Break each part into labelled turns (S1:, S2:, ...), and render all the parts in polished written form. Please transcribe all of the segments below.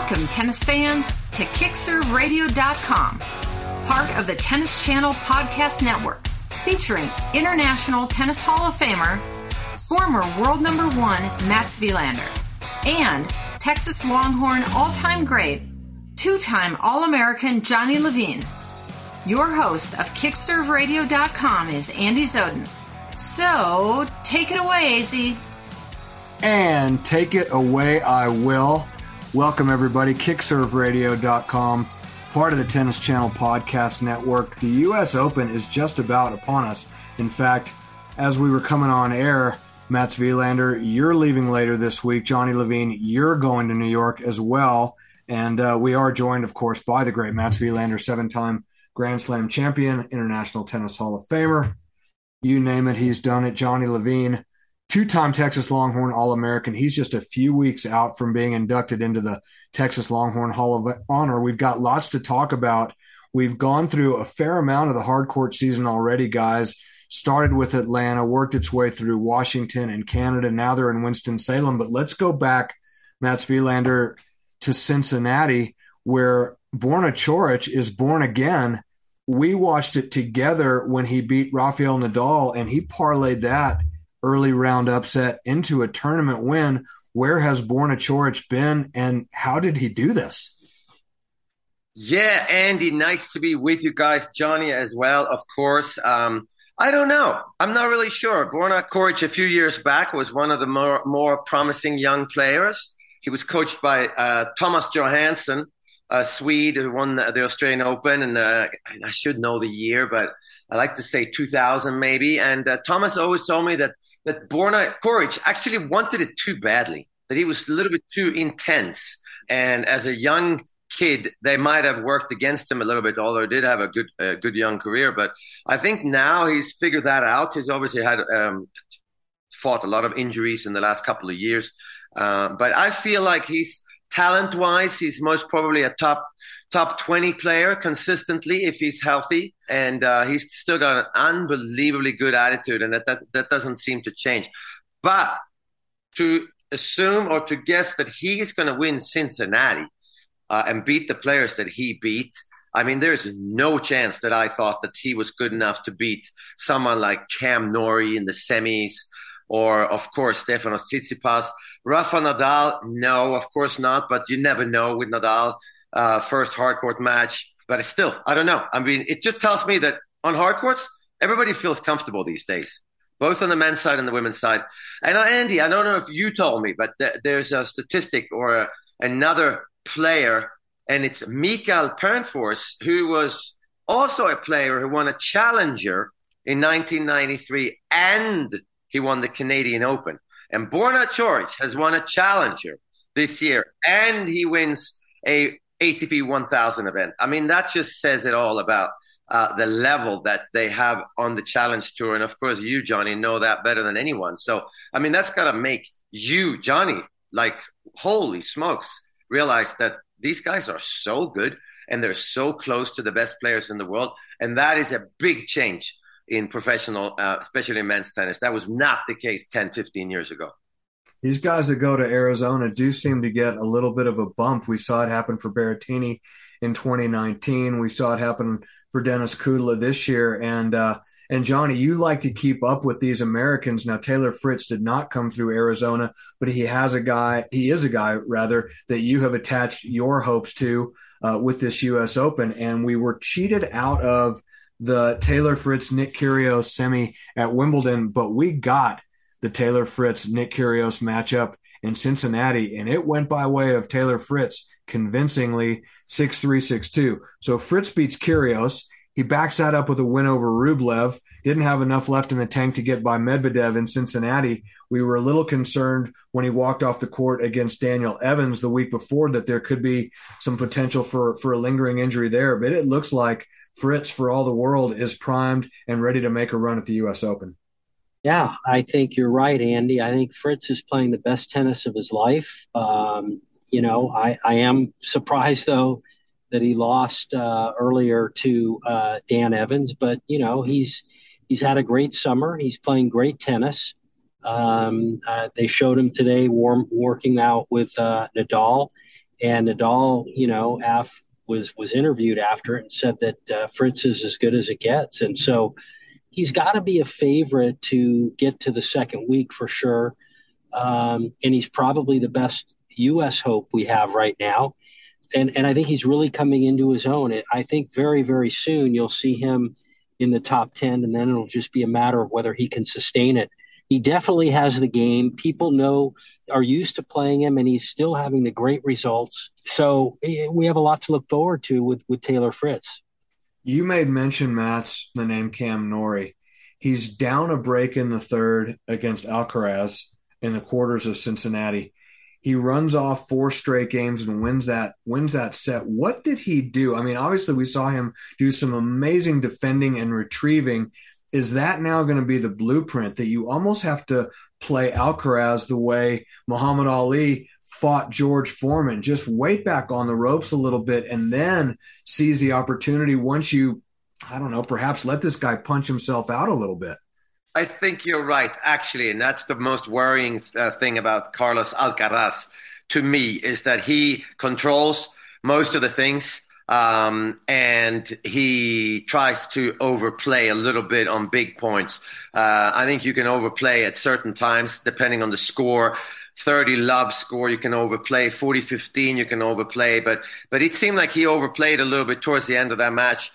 S1: Welcome, tennis fans, to KickServeRadio.com, part of the Tennis Channel Podcast Network, featuring International Tennis Hall of Famer, former world number one Mats Wilander, and Texas Longhorn all-time great, two-time All-American Johnny Levine. Your host of KickServeRadio.com is Andy Zoden. So, take it away, AZ.
S2: And take it away I will. Welcome, everybody. KickServeRadio.com, part of the Tennis Channel Podcast Network. The U.S. Open is just about upon us. In fact, as we were coming on air, Mats Wilander, you're leaving later this week. Johnny Levine, you're going to New York as well. And we are joined, of course, by the great Mats Wilander, seven-time Grand Slam champion, International Tennis Hall of Famer. You name it, he's done it. Johnny Levine, two-time Texas Longhorn All-American. He's just a few weeks out from being inducted into the Texas Longhorn Hall of Honor. We've got lots to talk about. We've gone through a fair amount of the hard court season already, guys. Started with Atlanta, worked its way through Washington and Canada. Now they're in Winston-Salem. But let's go back, Mats Wilander, to Cincinnati, where Borna Coric is born again. We watched it together when he beat Rafael Nadal, and he parlayed that early round upset into a tournament win. Where has Borna Coric been, and how did he do this?
S3: Yeah, Andy, nice to be with you guys. Johnny as well, of course. I don't know. I'm not really sure. Borna Coric a few years back was one of the more promising young players. He was coached by Thomas Johansson, a Swede who won the Australian Open, and I should know the year, but I like to say 2000 maybe. And Thomas always told me that Borna Coric actually wanted it too badly, that he was a little bit too intense. And as a young kid, they might have worked against him a little bit, although he did have a good young career. But I think now he's figured that out. He's obviously had fought a lot of injuries in the last couple of years. But I feel like he's talent-wise, he's most probably a top 20 player consistently if he's healthy. And he's still got an unbelievably good attitude, and that doesn't seem to change. But to assume or to guess that he's going to win Cincinnati and beat the players that he beat, I mean, there's no chance that I thought that he was good enough to beat someone like Cam Norrie in the semis, or, of course, Stefanos Tsitsipas. Rafa Nadal, no, of course not, but you never know with Nadal, first hardcourt match. But it's still, I don't know. I mean, it just tells me that on hardcourts, everybody feels comfortable these days, both on the men's side and the women's side. And Andy, I don't know if you told me, but there's a statistic or another player, and it's Mikael Pernfors, who was also a player who won a challenger in 1993, and he won the Canadian Open. And Borna Coric has won a challenger this year, and he wins a ATP 1000 event. I mean, that just says it all about the level that they have on the Challenge Tour. And of course, you, Johnny, know that better than anyone. So, I mean, that's got to make you, Johnny, like, holy smokes, realize that these guys are so good and they're so close to the best players in the world. And that is a big change in professional, especially in men's tennis. That was not the case 10, 15 years ago.
S2: These guys that go to Arizona do seem to get a little bit of a bump. We saw it happen for Berrettini in 2019. We saw it happen for Denis Kudla this year. And Johnny, you like to keep up with these Americans. Now, Taylor Fritz did not come through Arizona, but he is a guy that you have attached your hopes to with this U.S. Open. And we were cheated out of the Taylor Fritz-Nick Kyrgios semi at Wimbledon, but we got the Taylor Fritz-Nick Kyrgios matchup in Cincinnati, and it went by way of Taylor Fritz convincingly 6-3, 6-2. So Fritz beats Kyrgios. He backs that up with a win over Rublev. Didn't have enough left in the tank to get by Medvedev in Cincinnati. We were a little concerned when he walked off the court against Daniel Evans the week before that there could be some potential for a lingering injury there. But it looks like Fritz, for all the world, is primed and ready to make a run at the U.S. Open.
S4: Yeah, I think you're right, Andy. I think Fritz is playing the best tennis of his life. I am surprised, though, that he lost earlier to Dan Evans. But, he's had a great summer. He's playing great tennis. They showed him today working out with Nadal. And Nadal, was interviewed after it and said that Fritz is as good as it gets. And so he's got to be a favorite to get to the second week for sure. And he's probably the best U.S. hope we have right now. And I think he's really coming into his own. I think very, very soon you'll see him in the top 10, and then it'll just be a matter of whether he can sustain it. He definitely has the game. People are used to playing him, and he's still having the great results. So we have a lot to look forward to with Taylor Fritz.
S2: You made mention, Mats, the name Cam Norrie. He's down a break in the third against Alcaraz in the quarters of Cincinnati. He runs off 4 straight games and wins that set. What did he do? I mean, obviously we saw him do some amazing defending and retrieving. Is that now going to be the blueprint that you almost have to play Alcaraz the way Muhammad Ali fought George Foreman? Just wait back on the ropes a little bit and then seize the opportunity once you, I don't know, perhaps let this guy punch himself out a little bit.
S3: I think you're right, actually, and that's the most worrying thing about Carlos Alcaraz to me, is that he controls most of the things, and he tries to overplay a little bit on big points. I think you can overplay at certain times, depending on the score. 30 love score, you can overplay. 40-15, you can overplay. But it seemed like he overplayed a little bit towards the end of that match.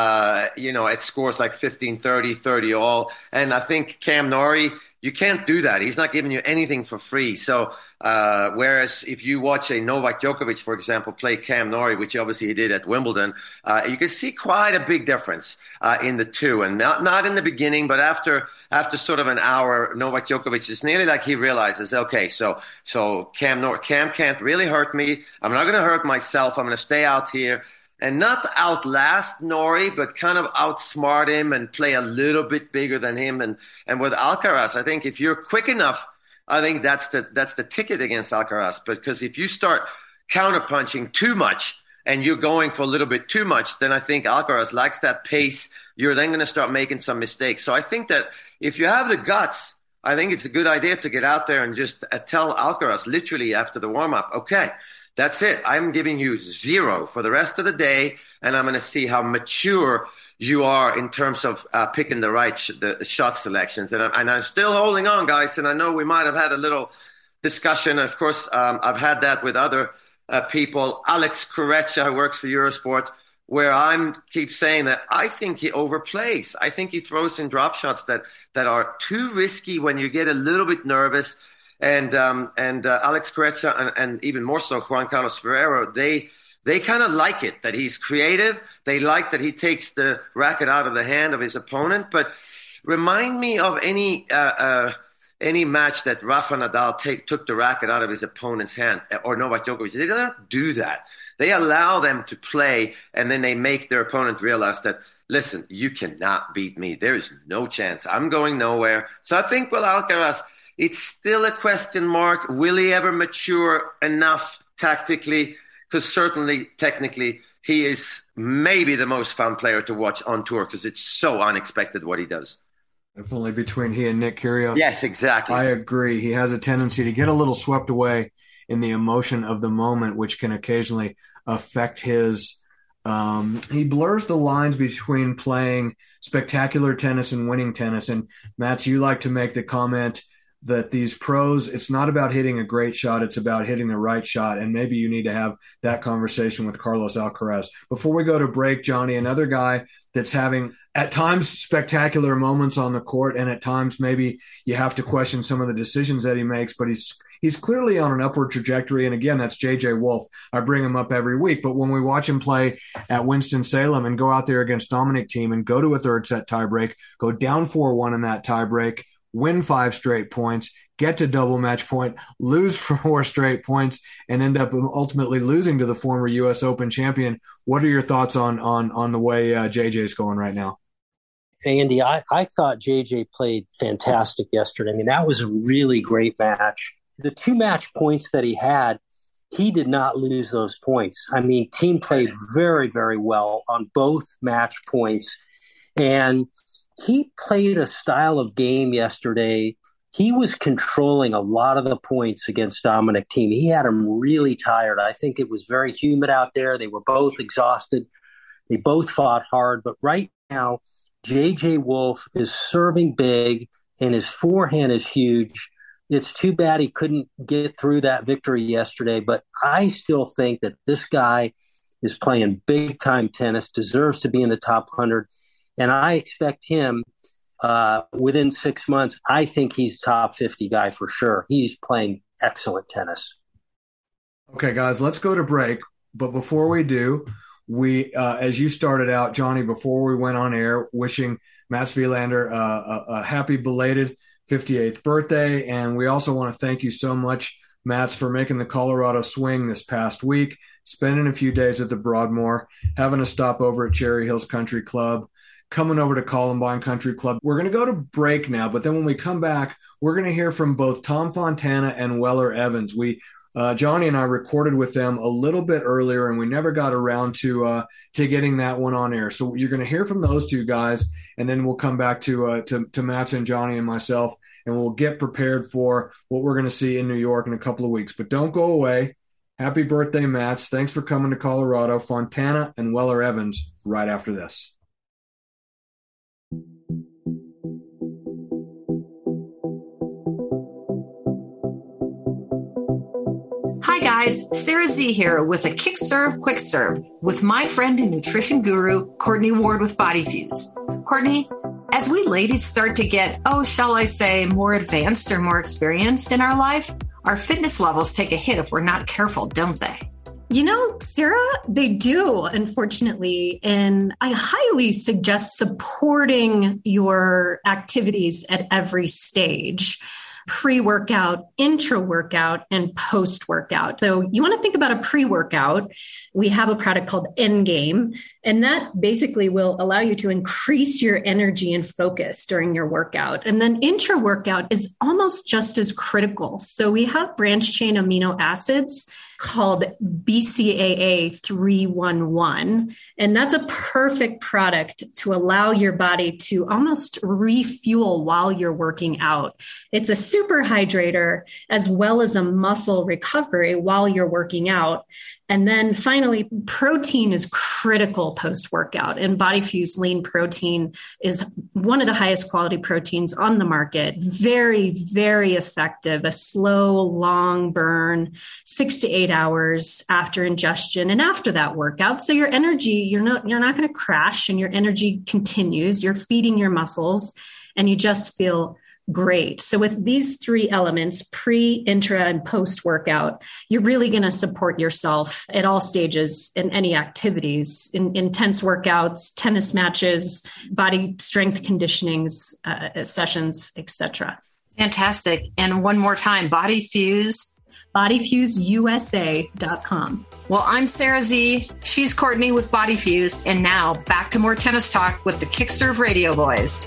S3: It scores like 15-30, 30 all. And I think Cam Norrie, you can't do that. He's not giving you anything for free. So, whereas if you watch a Novak Djokovic, for example, play Cam Norrie, which obviously he did at Wimbledon, you can see quite a big difference, in the two. And not in the beginning, but after sort of an hour, Novak Djokovic is nearly like he realizes, okay, so Cam can't really hurt me. I'm not going to hurt myself. I'm going to stay out here. And not outlast Norrie, but kind of outsmart him and play a little bit bigger than him. And with Alcaraz, I think if you're quick enough, I think that's the ticket against Alcaraz. Because if you start counterpunching too much and you're going for a little bit too much, then I think Alcaraz likes that pace. You're then going to start making some mistakes. So I think that if you have the guts, I think it's a good idea to get out there and just tell Alcaraz literally after the warm-up, okay, that's it. I'm giving you 0 for the rest of the day, and I'm going to see how mature you are in terms of picking the shot selections. And I'm still holding on, guys, and I know we might have had a little discussion. Of course, I've had that with other people. Alex Corretja, who works for Eurosport, where I keep saying that I think he overplays. I think he throws in drop shots that are too risky when you get a little bit nervous. And Alex Corretja and even more so Juan Carlos Ferrero, they kind of like it, that he's creative. They like that he takes the racket out of the hand of his opponent. But remind me of any match that Rafa Nadal took the racket out of his opponent's hand, or Novak Djokovic. They don't do that. They allow them to play, and then they make their opponent realize that, listen, you cannot beat me. There is no chance. I'm going nowhere. So I think with Alcaraz, it's still a question mark. Will he ever mature enough tactically? Because certainly, technically, he is maybe the most fun player to watch on tour because it's so unexpected what he does.
S2: Definitely between he and Nick Kyrgios.
S3: Yes, exactly.
S2: I agree. He has a tendency to get a little swept away in the emotion of the moment, which can occasionally affect his he blurs the lines between playing spectacular tennis and winning tennis. And, Matt, you like to make the comment that these pros, it's not about hitting a great shot, it's about hitting the right shot. And maybe you need to have that conversation with Carlos Alcaraz. Before we go to break, Johnny, another guy that's having at times spectacular moments on the court, and at times maybe you have to question some of the decisions that he makes, but he's clearly on an upward trajectory. And again, that's JJ Wolf. I bring him up every week, but when we watch him play at Winston-Salem and go out there against Dominic Thiem and go to a third set tiebreak, go down 4-1 in that tiebreak, win 5 straight points, get to double match point, lose 4 straight points, and end up ultimately losing to the former U.S. Open champion. What are your thoughts on the way JJ's going right now?
S4: Andy, I thought JJ played fantastic yesterday. I mean, that was a really great match. The 2 match points that he had, he did not lose those points. I mean, Thiem played very, very well on both match points. And he played a style of game yesterday he was controlling a lot of the points against Dominic Thiem. He had him really tired. I think it was very humid out there. They were both exhausted. They both fought hard. But right now, J.J. Wolf is serving big, and his forehand is huge. It's too bad he couldn't get through that victory yesterday, but I still think that this guy is playing big-time tennis, deserves to be in the top 100, and I expect him within 6 months. I think he's top 50 guy for sure. He's playing excellent tennis.
S2: Okay, guys, let's go to break. But before we do, we, as you started out, Johnny, before we went on air, wishing Mats Wilander a happy belated 58th birthday. And we also want to thank you so much, Mats, for making the Colorado swing this past week, spending a few days at the Broadmoor, having a stop over at Cherry Hills Country Club, coming over to Columbine Country Club. We're going to go to break now, but then when we come back, we're going to hear from both Tom Fontana and Weller Evans. Johnny and I recorded with them a little bit earlier, and we never got around to getting that one on air. So you're going to hear from those two guys, and then we'll come back to Mats and Johnny and myself, and we'll get prepared for what we're going to see in New York in a couple of weeks. But don't go away. Happy birthday, Mats. Thanks for coming to Colorado. Fontana and Weller Evans right after this.
S1: Hi guys, Sarah Z here with a Kick Serve Quick Serve with my friend and nutrition guru, Courtney Ward with Body Fuse. Courtney, as we ladies start to get, shall I say, more advanced or more experienced in our life, our fitness levels take a hit if we're not careful, don't they?
S5: You know, Sarah, they do, unfortunately. And I highly suggest supporting your activities at every stage. Pre-workout, intra-workout, and post-workout. So you want to think about a pre-workout. We have a product called Endgame, and that basically will allow you to increase your energy and focus during your workout. And then intra-workout is almost just as critical. So we have branched-chain amino acids called BCAA 311. And that's a perfect product to allow your body to almost refuel while you're working out. It's a super hydrator as well as a muscle recovery while you're working out. And then finally, protein is critical post-workout, and Body Fuse lean protein is one of the highest quality proteins on the market. Very, very effective, a slow, long burn, 6 to 8 hours after ingestion and after that workout. So your energy, you're not going to crash, and your energy continues. You're feeding your muscles, and you just feel great. So with these three elements, pre, intra, and post-workout, you're really going to support yourself at all stages in any activities, in intense workouts, tennis matches, body strength conditionings, sessions, etc.
S1: Fantastic. And one more time, Body Fuse.
S5: BodyFuseUSA.com.
S1: Well, I'm Sarah Z. She's Courtney with Body Fuse. And now back to more tennis talk with the Kick Serve Radio Boys.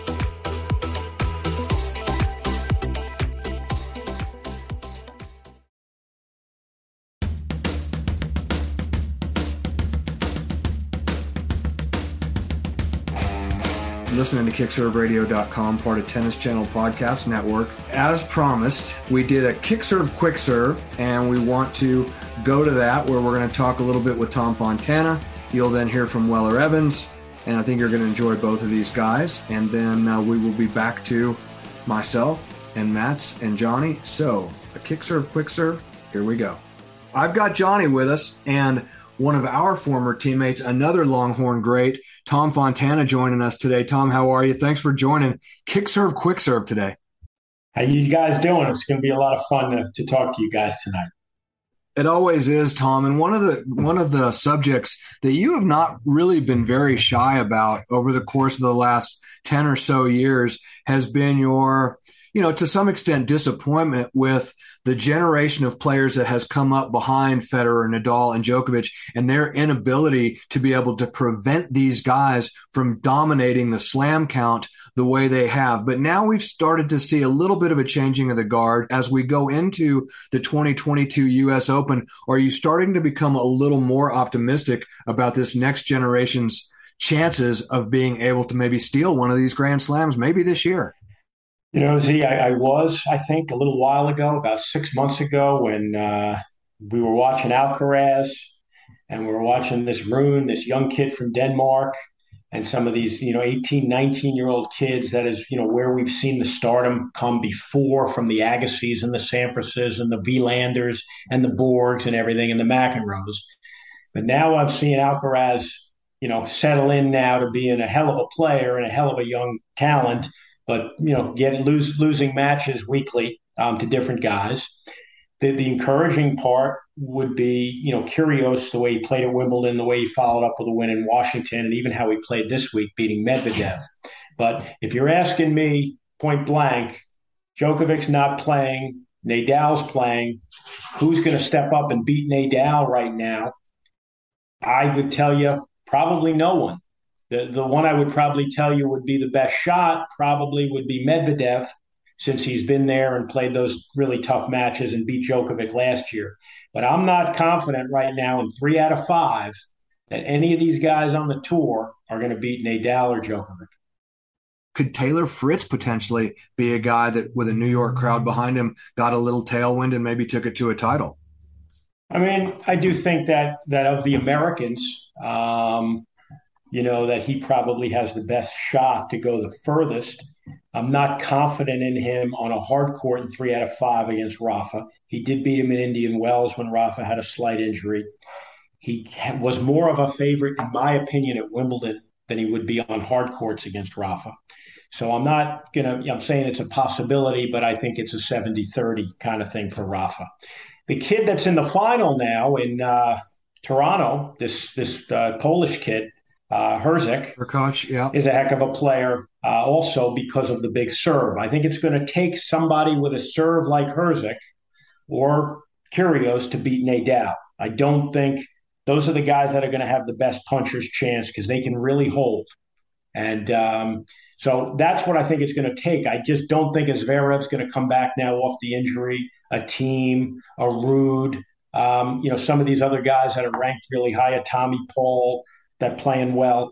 S2: Listening to KickServeRadio.com, part of Tennis Channel Podcast Network. As promised, we did a Kick Serve Quick Serve, and we want to go to that where we're going to talk a little bit with Tom Fontana. You'll then hear from Weller Evans, and I think you're going to enjoy both of these guys. And then we will be back to myself and Mats and Johnny. So, a Kick Serve Quick Serve, here we go. I've got Johnny with us, and one of our former teammates, another Longhorn great, Tom Fontana, joining us today. Tom, how are you? Thanks for joining Kick Serve Quick Serve today.
S6: How you guys doing? It's going to be a lot of fun to talk to you guys tonight.
S2: It always is, Tom. And one of the subjects that you have not really been very shy about over the course of the last 10 or so years has been your, to some extent, disappointment with the generation of players that has come up behind Federer, Nadal, and Djokovic, and their inability to be able to prevent these guys from dominating the slam count the way they have. But now we've started to see a little bit of a changing of the guard as we go into the 2022 U.S. Open. Are you starting to become a little more optimistic about this next generation's chances of being able to maybe steal one of these Grand Slams maybe this year?
S6: Z, I think, a little while ago, about 6 months ago, when we were watching Alcaraz and we were watching this Rune, this young kid from Denmark, and some of these, 18, 19-year-old kids. That is, where we've seen the stardom come before, from the Agassiz and the Samprases and the Vlanders and the Borgs and everything, and the McEnroes. But now I'm seeing Alcaraz, settle in now to being a hell of a player and a hell of a young talent, but losing matches weekly to different guys. The encouraging part would be, Kyrgios, the way he played at Wimbledon, the way he followed up with a win in Washington, and even how he played this week, beating Medvedev. But if you're asking me point blank, Djokovic's not playing, Nadal's playing, who's going to step up and beat Nadal right now? I would tell you probably no one. The one I would probably tell you would be the best shot probably would be Medvedev, since he's been there and played those really tough matches and beat Djokovic last year. But I'm not confident right now in 3 out of 5 that any of these guys on the tour are going to beat Nadal or Djokovic.
S2: Could Taylor Fritz potentially be a guy that, with a New York crowd behind him, got a little tailwind and maybe took it to a title?
S6: I mean, I do think that of the Americans, that he probably has the best shot to go the furthest. I'm not confident in him on a hard court in 3 out of 5 against Rafa. He did beat him in Indian Wells when Rafa had a slight injury. He was more of a favorite, in my opinion, at Wimbledon than he would be on hard courts against Rafa. So I'm saying it's a possibility, but I think it's a 70-30 kind of thing for Rafa. The kid that's in the final now in Toronto, this Polish kid,
S2: Hurkacz, yeah,
S6: is a heck of a player also because of the big serve. I think it's going to take somebody with a serve like Hurkacz or Kyrgios to beat Nadal. I don't think those are the guys that are going to have the best puncher's chance, because they can really hold. And so that's what I think it's going to take. I just don't think Zverev's going to come back now off the injury, a Thiem, a Ruud, some of these other guys that are ranked really high, a Tommy Paul, that playing well.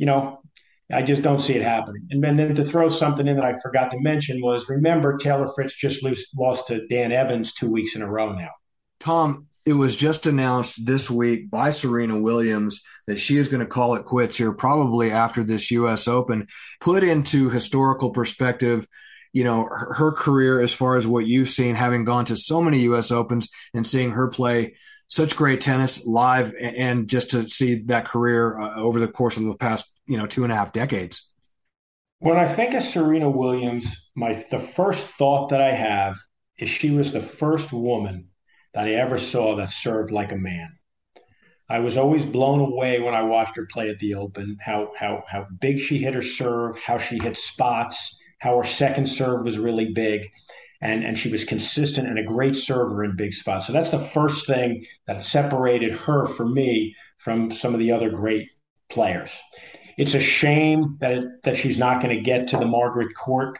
S6: I just don't see it happening. And then to throw something in that I forgot to mention was, remember, Taylor Fritz just lost to Dan Evans 2 weeks in a row now.
S2: Tom, it was just announced this week by Serena Williams that she is going to call it quits here probably after this U.S. Open. Put into historical perspective, her career as far as what you've seen, having gone to so many U.S. Opens and seeing her play such great tennis live, and just to see that career over the course of the past, 2.5 decades.
S6: When I think of Serena Williams, the first thought that I have is she was the first woman that I ever saw that served like a man. I was always blown away when I watched her play at the Open, how big she hit her serve, how she hit spots, how her second serve was really big. And she was consistent and a great server in big spots. So that's the first thing that separated her, for me, from some of the other great players. It's a shame that she's not going to get to the Margaret Court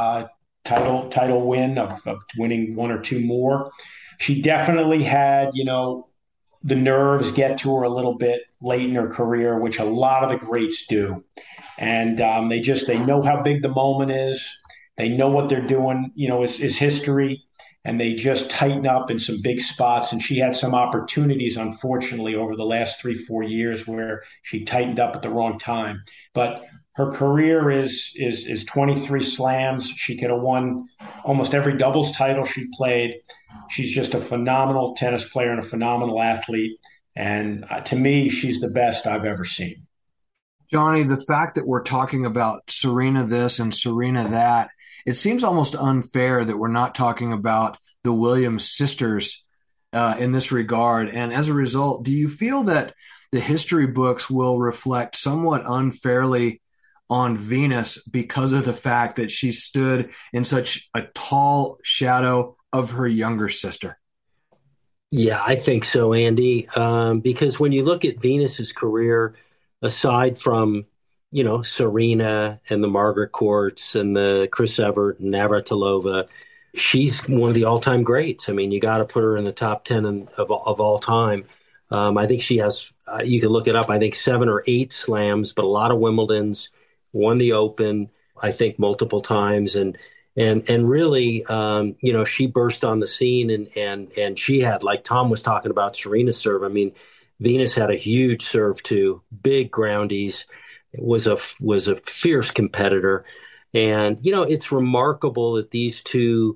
S6: title win of winning 1 or 2 more. She definitely had, the nerves get to her a little bit late in her career, which a lot of the greats do. And they know how big the moment is. They know what they're doing, is history, and they just tighten up in some big spots. And she had some opportunities, unfortunately, over the last 3-4 years where she tightened up at the wrong time. But her career is 23 slams. She could have won almost every doubles title she played. She's just a phenomenal tennis player and a phenomenal athlete. And to me, she's the best I've ever seen.
S2: Johnny, the fact that we're talking about Serena this and Serena that, it seems almost unfair that we're not talking about the Williams sisters in this regard. And as a result, do you feel that the history books will reflect somewhat unfairly on Venus because of the fact that she stood in such a tall shadow of her younger sister?
S4: Yeah, I think so, Andy, because when you look at Venus's career, aside from Serena and the Margaret Courts and the Chris Evert and Navratilova, she's one of the all-time greats. I mean, you got to put her in the top 10 of all time. I think she has, you can look it up, I think 7 or 8 slams, but a lot of Wimbledons, won the Open, I think multiple times. And And really, she burst on the scene, and she had, like Tom was talking about, Serena's serve. I mean, Venus had a huge serve too, big groundies. It was a fierce competitor, and it's remarkable that these two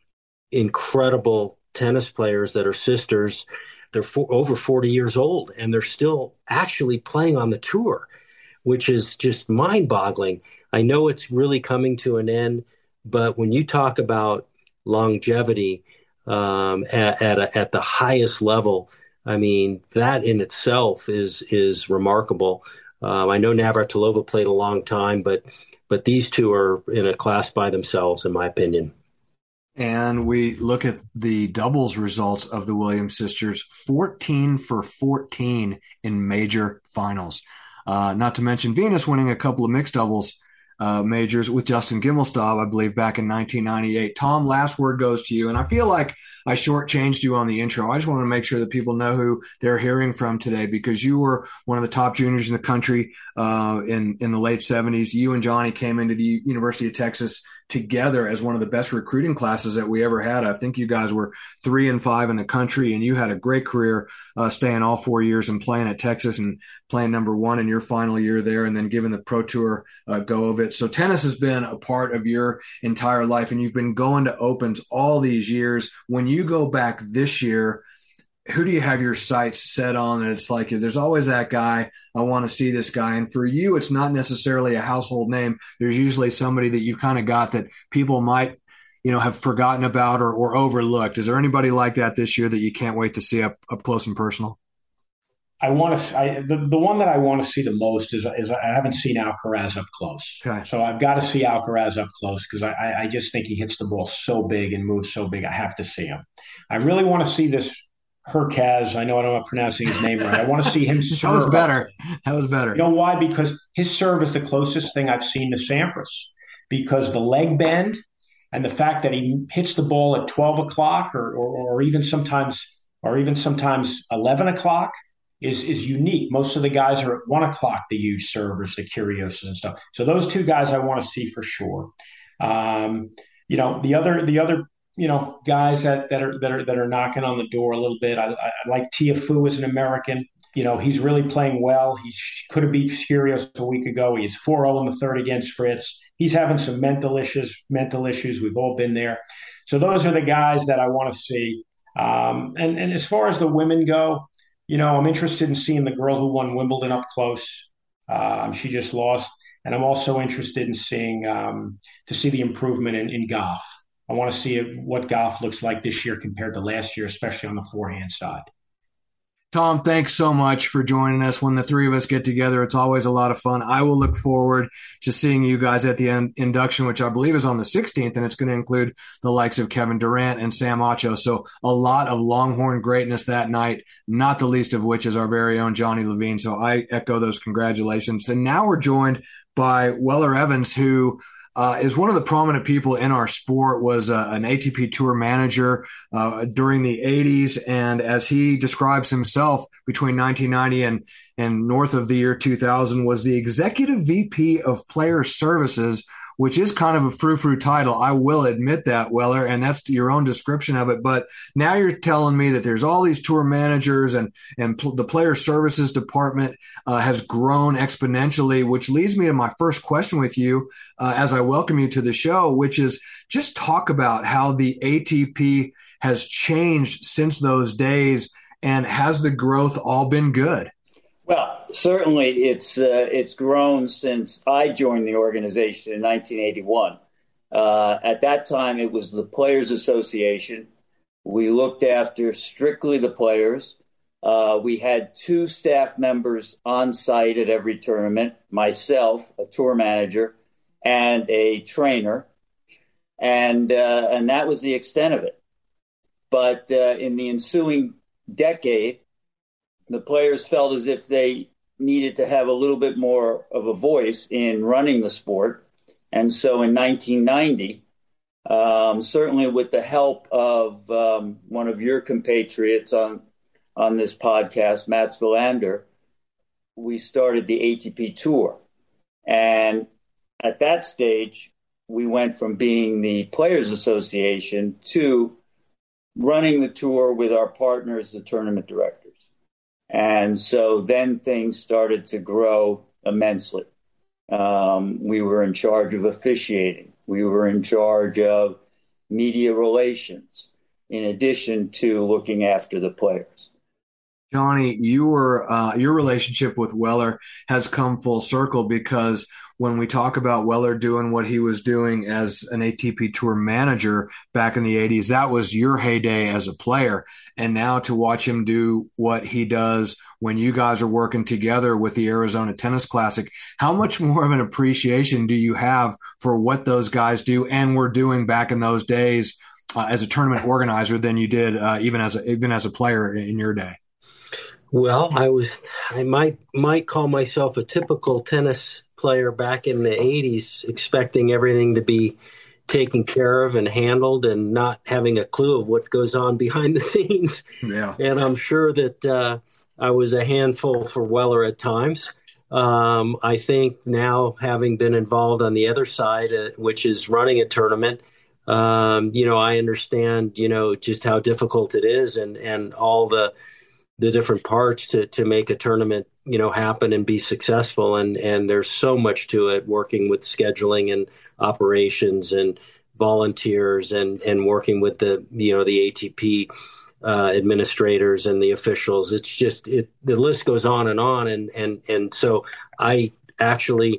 S4: incredible tennis players that are sisters, they're over 40 years old, and they're still actually playing on the tour, which is just mind-boggling. I know it's really coming to an end. But when you talk about longevity at the highest level, I mean, that in itself is remarkable. I know Navratilova played a long time, but these two are in a class by themselves, in my opinion.
S2: And we look at the doubles results of the Williams sisters, 14 for 14 in major finals. Not to mention Venus winning a couple of mixed doubles majors with Justin Gimelstob, I believe, back in 1998. Tom, last word goes to you. And I feel like I shortchanged you on the intro. I just want to make sure that people know who they're hearing from today, because you were one of the top juniors in the country in the late 70s. You and Johnny came into the University of Texas together as one of the best recruiting classes that we ever had. I think you guys were 3 and 5 in the country, and you had a great career staying all 4 years and playing at Texas and playing number 1 in your final year there, and then giving the Pro Tour go of it. So tennis has been a part of your entire life, and you've been going to Opens all these years. When you go back this year, who do you have your sights set on? And it's like, there's always that guy. I want to see this guy. And for you, it's not necessarily a household name. There's usually somebody that you've kind of got that people might, have forgotten about or overlooked. Is there anybody like that this year that you can't wait to see up close and personal?
S6: The one that I want to see the most is I haven't seen Alcaraz up close.
S2: Okay.
S6: So I've got to see Alcaraz up close, because I just think he hits the ball so big and moves so big. I have to see him. I really want to see this Hurkacz. I know I'm not pronouncing his name right. I want to see him serve.
S2: That was better.
S6: You know why? Because his serve is the closest thing I've seen to Sampras, because the leg bend and the fact that he hits the ball at 12 o'clock or even sometimes 11 o'clock is unique. Most of the guys are at 1 o'clock, the huge servers, the Kyrgioses and stuff. So those two guys I want to see for sure. The other guys that are knocking on the door a little bit. I like Tiafoe as an American. He's really playing well. He could have beat Kyrgios a week ago. He's 4-0 in the third against Fritz. He's having some mental issues. We've all been there. So those are the guys that I want to see. And as far as the women go, I'm interested in seeing the girl who won Wimbledon up close. She just lost. And I'm also interested in seeing the improvement in Gauff. I want to see what Gauff looks like this year compared to last year, especially on the forehand side.
S2: Tom, thanks so much for joining us. When the three of us get together, it's always a lot of fun. I will look forward to seeing you guys at the induction, which I believe is on the 16th, and it's going to include the likes of Kevin Durant and Sam Acho. So a lot of Longhorn greatness that night, not the least of which is our very own Johnny Levine. So I echo those congratulations. And now we're joined by Weller Evans, who is one of the prominent people in our sport, was an ATP Tour manager during the 80s. And as he describes himself, between 1990 and north of the year 2000, was the executive VP of Player Services, which is kind of a frou-frou title. I will admit that, Weller, and that's your own description of it. But now you're telling me that there's all these tour managers and the player services department has grown exponentially, which leads me to my first question with you as I welcome you to the show, which is just talk about how the ATP has changed since those days, and has the growth all been good?
S7: Well, certainly it's grown since I joined the organization in 1981. At that time, it was the Players Association. We looked after strictly the players. We had 2 staff members on site at every tournament, myself, a tour manager, and a trainer. And that was the extent of it. But in the ensuing decade, the players felt as if they needed to have a little bit more of a voice in running the sport. And so in 1990, certainly with the help of one of your compatriots on this podcast, Mats Wilander, we started the ATP Tour. And at that stage, we went from being the Players Association to running the tour with our partners, the tournament directors. And so then things started to grow immensely. We were in charge of officiating. We were in charge of media relations, in addition to looking after the players.
S2: Johnny, your relationship with Weller has come full circle, because when we talk about Weller doing what he was doing as an ATP Tour manager back in the 80s, that was your heyday as a player. And now to watch him do what he does when you guys are working together with the Arizona Tennis Classic, how much more of an appreciation do you have for what those guys do and were doing back in those days as a tournament organizer than you did even as a player in your day?
S4: Well, I might call myself a typical tennis player back in the 80s, expecting everything to be taken care of and handled and not having a clue of what goes on behind the scenes.
S2: Yeah.
S4: And I'm sure that I was a handful for Weller at times. I think now, having been involved on the other side, which is running a tournament, I understand, just how difficult it is and all the different parts to make a tournament, happen and be successful. And there's so much to it, working with scheduling and operations and volunteers and working with the ATP administrators and the officials. It's just, the list goes on. And so I actually,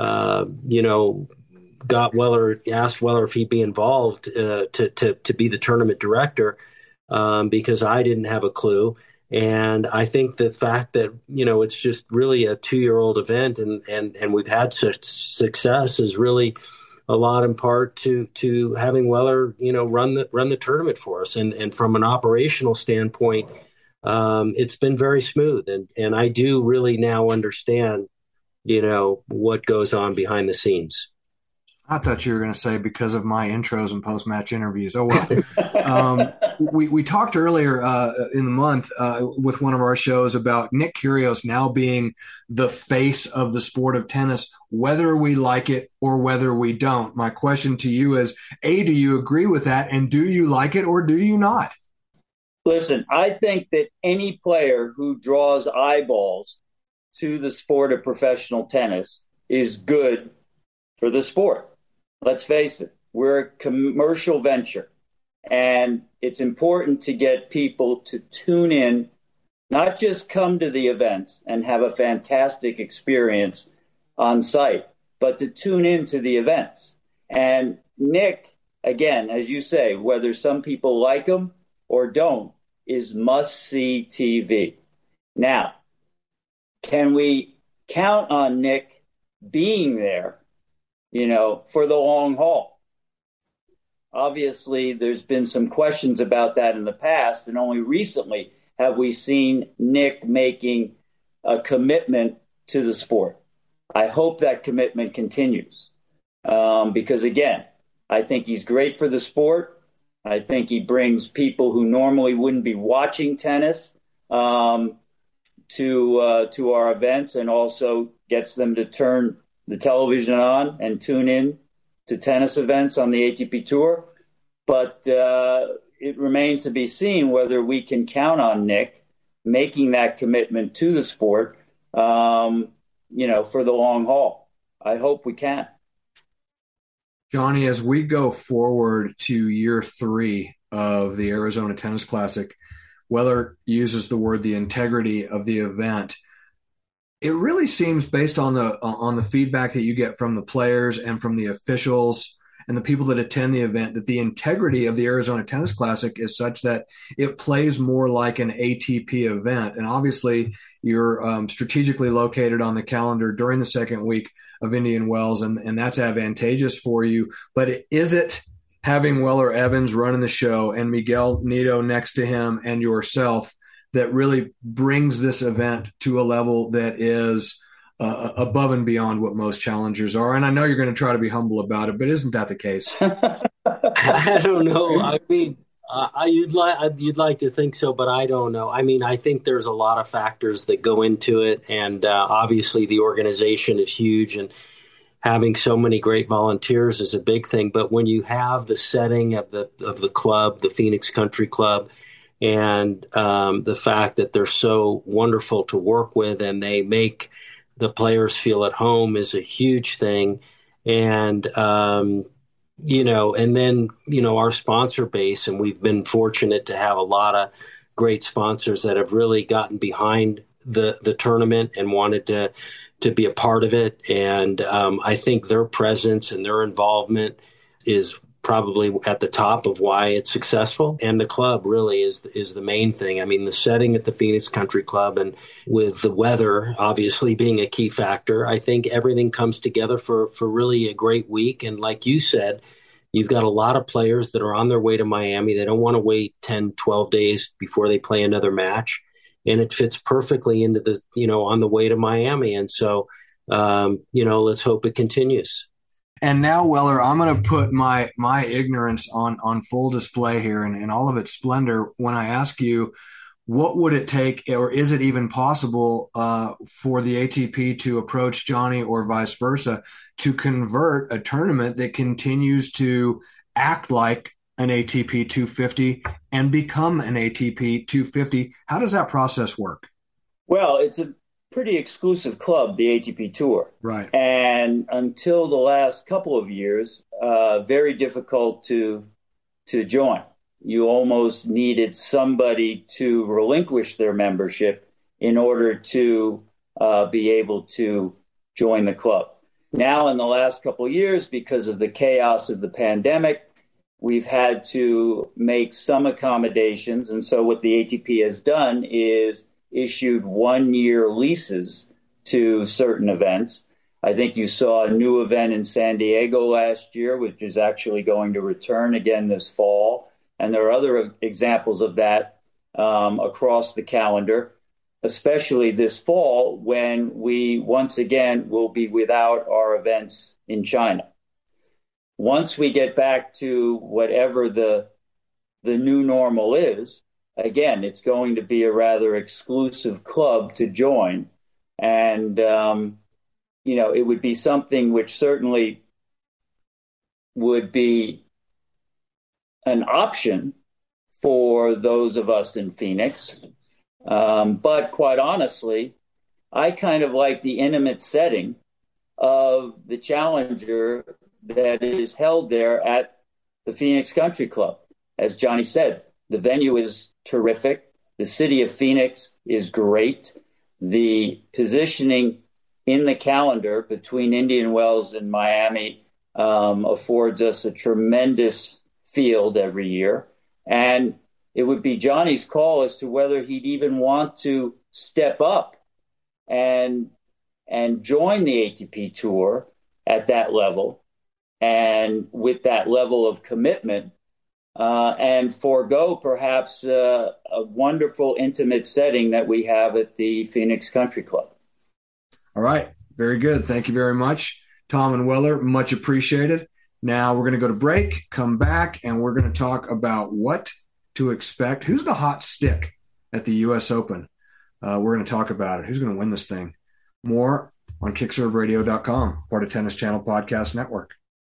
S4: asked Weller if he'd be involved to be the tournament director, because I didn't have a clue. And I think the fact that, it's just really a 2-year-old event and we've had such success is really a lot in part to having Weller, run the tournament for us. And from an operational standpoint, it's been very smooth. And I do really now understand, what goes on behind the scenes.
S2: I thought you were going to say because of my intros and post-match interviews. Oh, well. We talked earlier in the month with one of our shows about Nick Kyrgios now being the face of the sport of tennis, whether we like it or whether we don't. My question to you is, A, do you agree with that? And do you like it or do you not?
S7: Listen, I think that any player who draws eyeballs to the sport of professional tennis is good for the sport. Let's face it, we're a commercial venture, and it's important to get people to tune in, not just come to the events and have a fantastic experience on site, but to tune into the events. And Nick, again, as you say, whether some people like him or don't, is must-see TV. Now, can we count on Nick being there, for the long haul? Obviously, there's been some questions about that in the past, and only recently have we seen Nick making a commitment to the sport. I hope that commitment continues because, again, I think he's great for the sport. I think he brings people who normally wouldn't be watching tennis to our events, and also gets them to turn the television on and tune in to tennis events on the ATP Tour. But it remains to be seen whether we can count on Nick making that commitment to the sport, for the long haul. I hope we can.
S2: Johnny, as we go forward to year 3 of the Arizona Tennis Classic, Weller uses the word the integrity of the event. It really seems, based on the feedback that you get from the players and from the officials and the people that attend the event, that the integrity of the Arizona Tennis Classic is such that it plays more like an ATP event. And obviously, you're strategically located on the calendar during the second week of Indian Wells, and that's advantageous for you. But is it having Weller Evans running the show and Miguel Nito next to him and yourself that really brings this event to a level that is above and beyond what most challengers are? And I know you're going to try to be humble about it, but isn't that the case?
S4: I don't know. I mean, you'd like to think so, but I don't know. I mean, I think there's a lot of factors that go into it, and obviously the organization is huge, and having so many great volunteers is a big thing. But when you have the setting of the club, the Phoenix Country Club, and the fact that they're so wonderful to work with and they make the players feel at home is a huge thing. And, and then, our sponsor base, and we've been fortunate to have a lot of great sponsors that have really gotten behind the tournament and wanted to be a part of it. And I think their presence and their involvement is probably at the top of why it's successful. And the club really is the main thing. I mean, the setting at the Phoenix Country Club, and with the weather obviously being a key factor, I think everything comes together for really a great week. And like you said, you've got a lot of players that are on their way to Miami. They don't want to wait 10, 12 days before they play another match. And it fits perfectly into the, on the way to Miami. And so, let's hope it continues.
S2: And now, Weller, I'm going to put my ignorance on full display here in all of its splendor when I ask you, what would it take, or is it even possible for the ATP to approach Johnny or vice versa to convert a tournament that continues to act like an ATP 250 and become an ATP 250? How does that process work?
S7: Well, it's a pretty exclusive club, the ATP Tour.
S2: Right.
S7: And until the last couple of years, very difficult to join. You almost needed somebody to relinquish their membership in order to be able to join the club. Now, in the last couple of years, because of the chaos of the pandemic, we've had to make some accommodations. And so what the ATP has done is issued 1-year leases to certain events. I think you saw a new event in San Diego last year, which is actually going to return again this fall. And there are other examples of that across the calendar, especially this fall when we once again will be without our events in China. Once we get back to whatever the new normal is, again, it's going to be a rather exclusive club to join. And, it would be something which certainly would be an option for those of us in Phoenix. But quite honestly, I kind of like the intimate setting of the Challenger that is held there at the Phoenix Country Club. As Johnny said, the venue is terrific. The city of Phoenix is great. The positioning in the calendar between Indian Wells and Miami affords us a tremendous field every year. And it would be Johnny's call as to whether he'd even want to step up and join the ATP Tour at that level and with that level of commitment, and forego perhaps a wonderful intimate setting that we have at the Phoenix Country Club.
S2: All right. Very good. Thank you very much, Tom and Weller. Much appreciated. Now we're going to go to break, come back, and we're going to talk about what to expect. Who's the hot stick at the U.S. Open? We're going to talk about it. Who's going to win this thing? More on kickserveradio.com, part of Tennis Channel Podcast Network.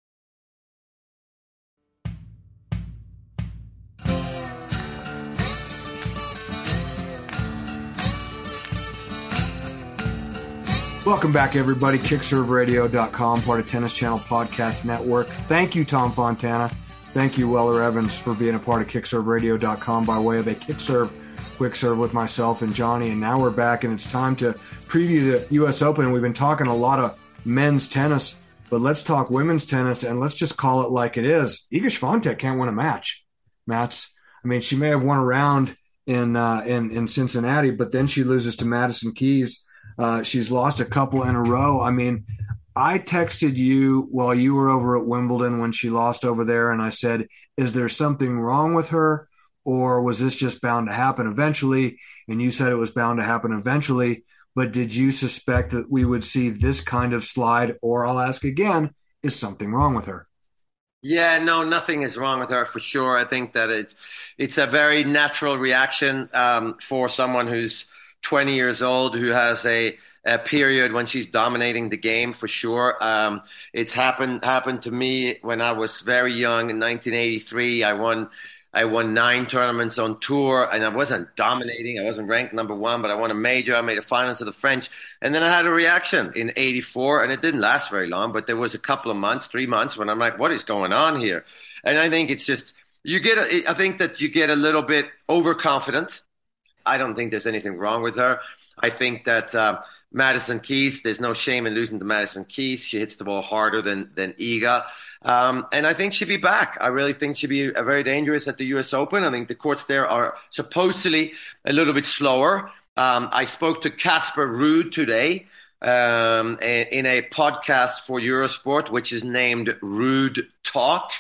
S2: Welcome back, everybody. kickserveradio.com, part of Tennis Channel Podcast Network. Thank you, Tom Fontana. Thank you, Weller Evans, for being a part of kickserveradio.com by way of a quick serve with myself and Johnny. And now we're back, and it's time to preview the U.S. Open. We've been talking a lot of men's tennis, but let's talk women's tennis, and let's just call it like it is. Iga Swiatek can't win a match. She may have won a round in Cincinnati, but then she loses to Madison Keys. She's lost a couple in a row. I texted you while you were over at Wimbledon when she lost over there, and I said, is there something wrong with her, or was this just bound to happen eventually? And you said it was bound to happen eventually, but did you suspect that we would see this kind of slide? Or I'll ask again, is something wrong with her?
S3: Yeah, no, nothing is wrong with her for sure. I think that it's a very natural reaction for someone who's 20 years old, who has a period when she's dominating the game for sure. It's happened to me when I was very young in 1983. I won 9 tournaments on tour, and I wasn't dominating. I wasn't ranked number 1, but I won a major. I made a finals of the French, and then I had a reaction in '84, and it didn't last very long. But there was a couple of months, 3 months, when I'm like, "What is going on here?" And I think it's just I think that you get a little bit overconfident. I don't think there's anything wrong with her. I think that Madison Keys, there's no shame in losing to Madison Keys. She hits the ball harder than Iga. And I think she'll be back. I really think she'll be very dangerous at the U.S. Open. I think the courts there are supposedly a little bit slower. I spoke to Casper Ruud today in a podcast for Eurosport, which is named Ruud Talk.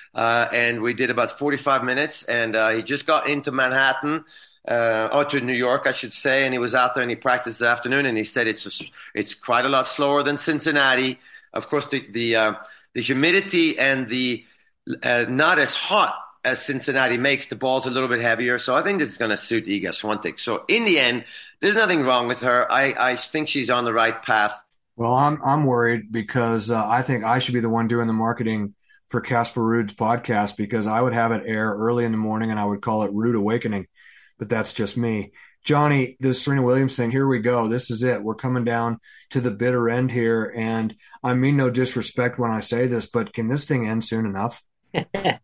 S3: And we did about 45 minutes, and he just got into Manhattan. To New York, I should say, and he was out there and he practiced this afternoon, and he said it's quite a lot slower than Cincinnati. Of course, the humidity and the not as hot as Cincinnati makes the balls a little bit heavier. So I think this is going to suit Iga Swiatek. So in the end, there's nothing wrong with her. I think she's on the right path.
S2: Well, I'm worried because I think I should be the one doing the marketing for Casper Ruud's podcast, because I would have it air early in the morning and I would call it Ruud Awakening. But that's just me. Johnny, this Serena Williams thing, here we go. This is it. We're coming down to the bitter end here. And I mean no disrespect when I say this, but can this thing end soon enough? I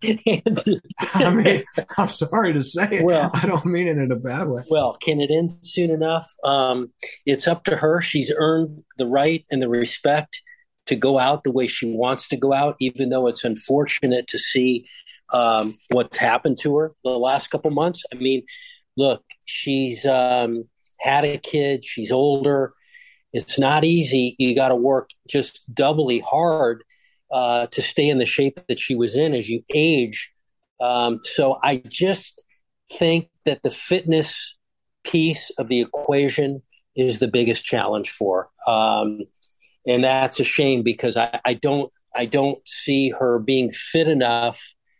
S2: mean, I'm sorry to say it. Well, I don't mean it in a bad way.
S4: Well, can it end soon enough? It's up to her. She's earned the right and the respect to go out the way she wants to go out, even though it's unfortunate to see what's happened to her the last couple months. I mean, look, she's had a kid. She's older. It's not easy. You got to work just doubly hard to stay in the shape that she was in as you age. So I just think that the fitness piece of the equation is the biggest challenge for her. And that's a shame, because I don't see her being fit enough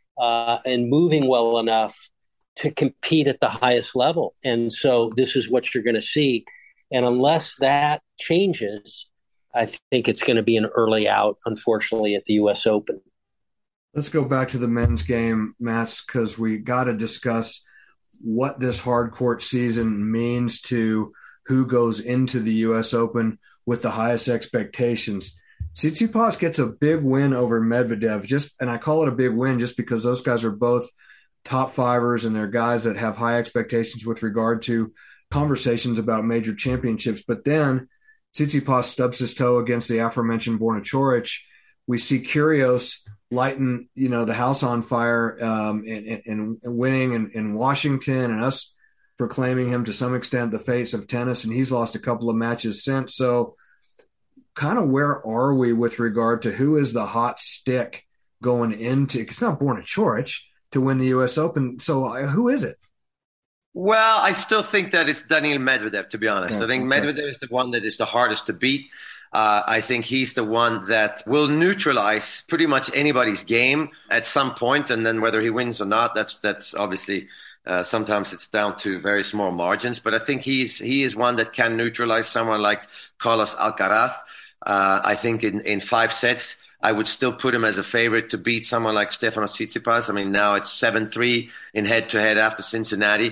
S4: and moving well enough to compete at the highest level. And so this is what you're going to see. And unless that changes, I think it's going to be an early out, unfortunately, at the U.S. Open.
S2: Let's go back to the men's game, Mats, because we got to discuss what this hard court season means to who goes into the U.S. Open with the highest expectations. Tsitsipas gets a big win over Medvedev, and I call it a big win just because those guys are both top fivers, and they're guys that have high expectations with regard to conversations about major championships. But then Tsitsipas stubs his toe against the aforementioned Borna Coric. We see Kyrgios lighting, the house on fire and winning in Washington, and us proclaiming him to some extent the face of tennis. And he's lost a couple of matches since. So kind of where are we with regard to who is the hot stick going into, it's not Borna Coric to win the U.S. Open. So who is it?
S3: Well, I still think that it's Daniil Medvedev, to be honest. I think Medvedev is the one that is the hardest to beat. I think he's the one that will neutralize pretty much anybody's game at some point, and then whether he wins or not, that's obviously sometimes it's down to very small margins. But I think he is one that can neutralize someone like Carlos Alcaraz. I think in 5 sets, I would still put him as a favorite to beat someone like Stefanos Tsitsipas. I mean, now it's 7-3 in head-to-head after Cincinnati.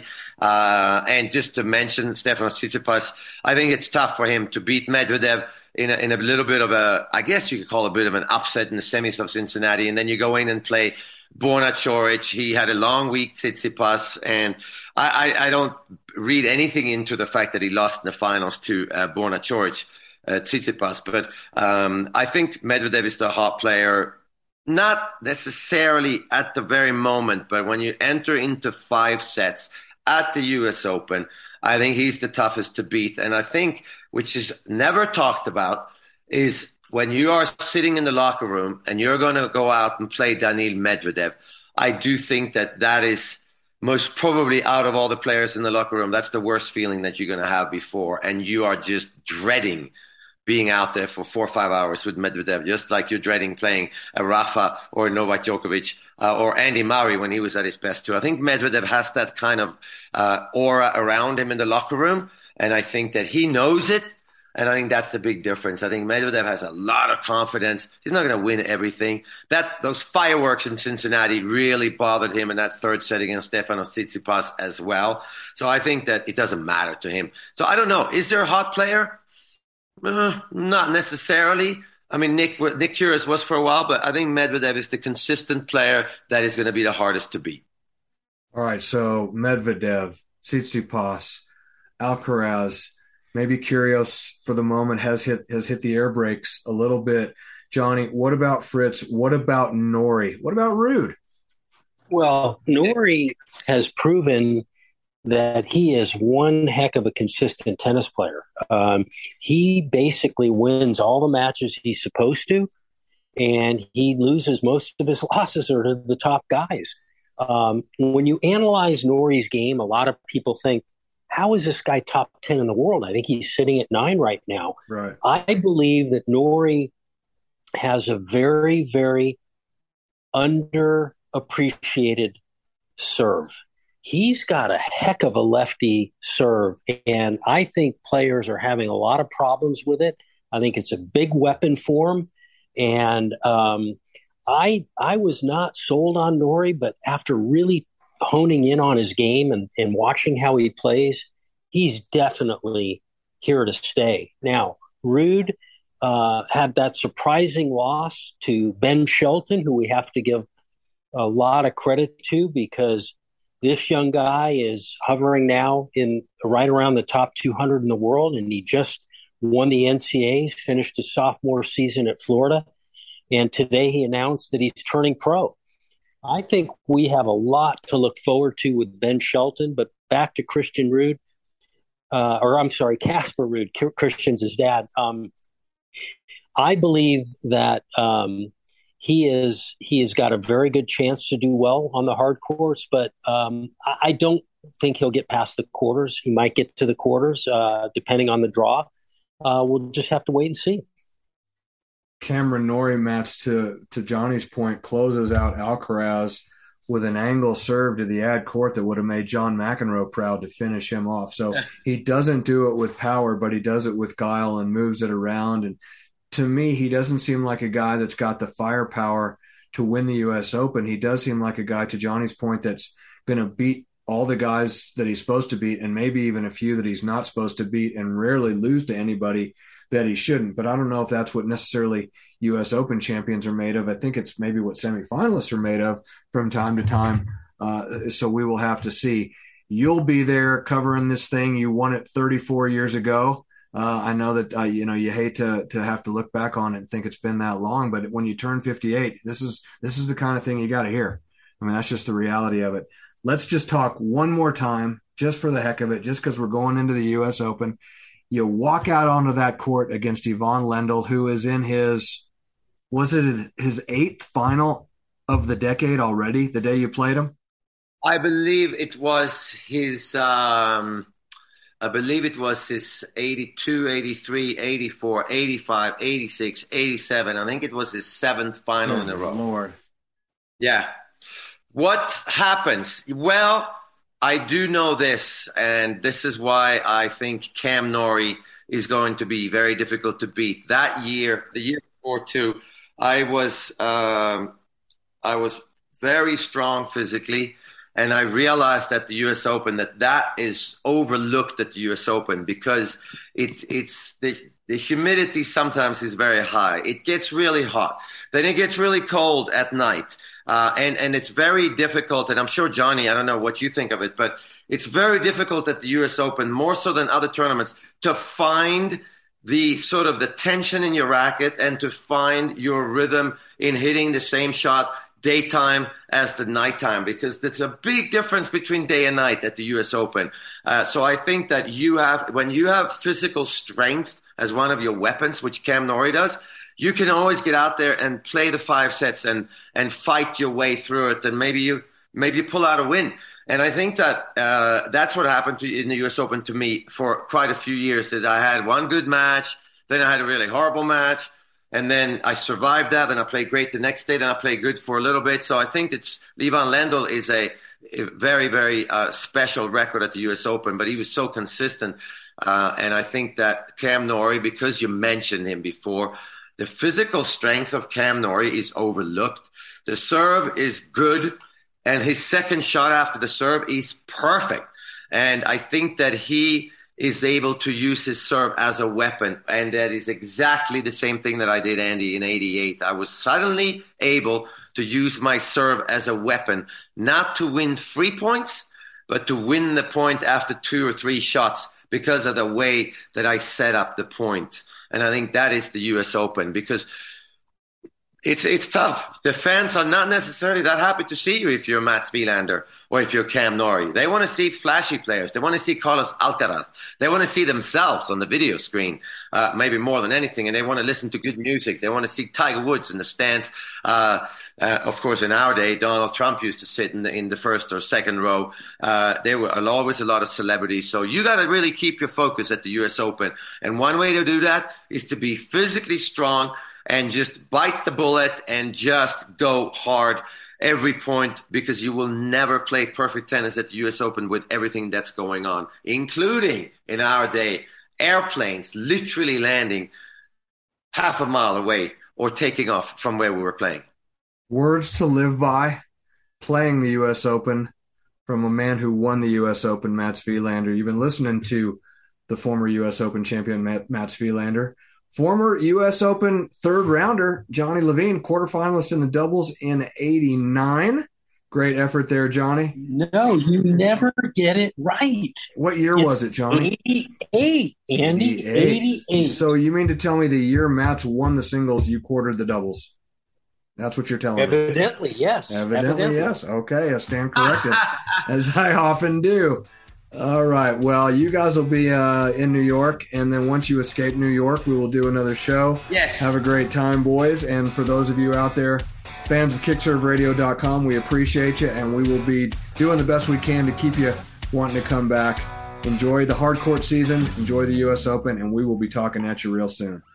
S3: And just to mention Stefanos Tsitsipas, I think it's tough for him to beat Medvedev in a little bit of I guess you could call it a bit of an upset in the semis of Cincinnati. And then you go in and play Borna Coric. He had a long week, Tsitsipas, and I don't read anything into the fact that he lost in the finals to Borna Coric. Tsitsipas, but I think Medvedev is the hot player, not necessarily at the very moment, but when you enter into 5 sets at the U.S. Open, I think he's the toughest to beat. And I think, which is never talked about, is when you are sitting in the locker room and you're going to go out and play Daniil Medvedev, I do think that is most probably, out of all the players in the locker room, that's the worst feeling that you're going to have before. And you are just dreading being out there for 4 or 5 hours with Medvedev, just like you're dreading playing a Rafa or Novak Djokovic or Andy Murray when he was at his best too. I think Medvedev has that kind of aura around him in the locker room, and I think that he knows it. And I think that's the big difference. I think Medvedev has a lot of confidence. He's not going to win everything. Those fireworks in Cincinnati really bothered him in that third set against Stefanos Tsitsipas as well. So I think that it doesn't matter to him. So I don't know. Is there a hot player? Not necessarily. I mean, Nick Kyrgios was for a while, but I think Medvedev is the consistent player that is going to be the hardest to beat.
S2: All right, so Medvedev, Tsitsipas, Alcaraz, maybe Kyrgios for the moment has hit the air brakes a little bit. Johnny, what about Fritz? What about Norrie? What about Ruud?
S4: Well, Norrie has proven that he is one heck of a consistent tennis player. He basically wins all the matches he's supposed to, and he loses most of his losses are to the top guys. When you analyze Norrie's game, a lot of people think, how is this guy top 10 in the world? I think he's sitting at 9 right now.
S2: Right.
S4: I believe that Norrie has a very, very underappreciated serve. He's got a heck of a lefty serve, and I think players are having a lot of problems with it. I think it's a big weapon for him, and I was not sold on Norrie, but after really honing in on his game and watching how he plays, he's definitely here to stay. Now, Ruud had that surprising loss to Ben Shelton, who we have to give a lot of credit to because this young guy is hovering now in right around the top 200 in the world, and he just won the NCAAs, finished his sophomore season at Florida, and today he announced that he's turning pro. I think we have a lot to look forward to with Ben Shelton, but back to Casper Ruud, Christian's his dad. I believe that he has got a very good chance to do well on the hard courts, but I don't think he'll get past the quarters. He might get to the quarters, depending on the draw. We'll just have to wait and see.
S2: Cameron Norrie, Mats, to Johnny's point, closes out Alcaraz with an angle serve to the ad court that would have made John McEnroe proud to finish him off. So he doesn't do it with power, but he does it with guile and moves it around. And to me, he doesn't seem like a guy that's got the firepower to win the U.S. Open. He does seem like a guy, to Johnny's point, that's going to beat all the guys that he's supposed to beat and maybe even a few that he's not supposed to beat and rarely lose to anybody that he shouldn't. But I don't know if that's what necessarily U.S. Open champions are made of. I think it's maybe what semifinalists are made of from time to time. So we will have to see. You'll be there covering this thing. You won it 34 years ago. I know that, you hate to have to look back on it and think it's been that long, but when you turn 58, this is the kind of thing you got to hear. I mean, that's just the reality of it. Let's just talk one more time, just for the heck of it, just because we're going into the U.S. Open. You walk out onto that court against Ivan Lendl, who is in his 8th final of the decade already, the day you played him?
S3: I believe it was his 82, 83, 84, 85, 86, 87. I think it was his 7th final in a row.
S2: Lord.
S3: Yeah. What happens? Well, I do know this, and this is why I think Cam Norrie is going to be very difficult to beat. That year, the year before too, I was very strong physically, and I realized at the U.S. Open that is overlooked at the U.S. Open because it's the humidity sometimes is very high. It gets really hot. Then it gets really cold at night. And it's very difficult. And I'm sure, Johnny, I don't know what you think of it, but it's very difficult at the U.S. Open, more so than other tournaments, to find the sort of the tension in your racket and to find your rhythm in hitting the same shot daytime as the nighttime, because there's a big difference between day and night at the U.S. Open. So I think that when you have physical strength as one of your weapons, which Cam Norrie does, you can always get out there and play the 5 sets and fight your way through it, and maybe you pull out a win. And I think that that's what happened in the U.S. Open to me for quite a few years. Is I had one good match, then I had a really horrible match, And then I survived that. Then I played great the next day. Then I played good for a little bit. So I think Ivan Lendl is a very, very special record at the U.S. Open, but he was so consistent. And I think that Cam Norrie, because you mentioned him before, the physical strength of Cam Norrie is overlooked. The serve is good, and his second shot after the serve is perfect. And I think that he is able to use his serve as a weapon. And that is exactly the same thing that I did, Andy, in 88. I was suddenly able to use my serve as a weapon, not to win 3 points, but to win the point after 2 or 3 shots because of the way that I set up the point. And I think that is the U.S. Open, because it's tough. The fans are not necessarily that happy to see you if you're Mats Wilander or if you're Cam Norrie. They want to see flashy players. They want to see Carlos Alcaraz. They want to see themselves on the video screen, maybe more than anything. And they want to listen to good music. They want to see Tiger Woods in the stands. Of course, in our day, Donald Trump used to sit in the first or second row. There were always a lot of celebrities. So you got to really keep your focus at the U.S. Open. And one way to do that is to be physically strong and just bite the bullet and just go hard every point, because you will never play perfect tennis at the U.S. Open with everything that's going on, including, in our day, airplanes literally landing half a mile away or taking off from where we were playing.
S2: Words to live by, playing the U.S. Open, from a man who won the U.S. Open, Mats Wilander. You've been listening to the former U.S. Open champion, Mats Wilander. Former U.S. Open third rounder, Johnny Levine, quarterfinalist in the doubles in 89. Great effort there, Johnny.
S8: No, you never get it right.
S2: What year was it, Johnny?
S8: 88, Andy. 88.
S2: So you mean to tell me the year Mats won the singles, you quartered the doubles? That's what you're telling me.
S8: Evidently, yes.
S2: Evidently, yes. Okay, I stand corrected, as I often do. All right. Well, you guys will be in New York, and then once you escape New York, we will do another show.
S3: Yes.
S2: Have a great time, boys. And for those of you out there, fans of KickServeRadio.com, we appreciate you, and we will be doing the best we can to keep you wanting to come back. Enjoy the hard court season. Enjoy the U.S. Open, and we will be talking at you real soon.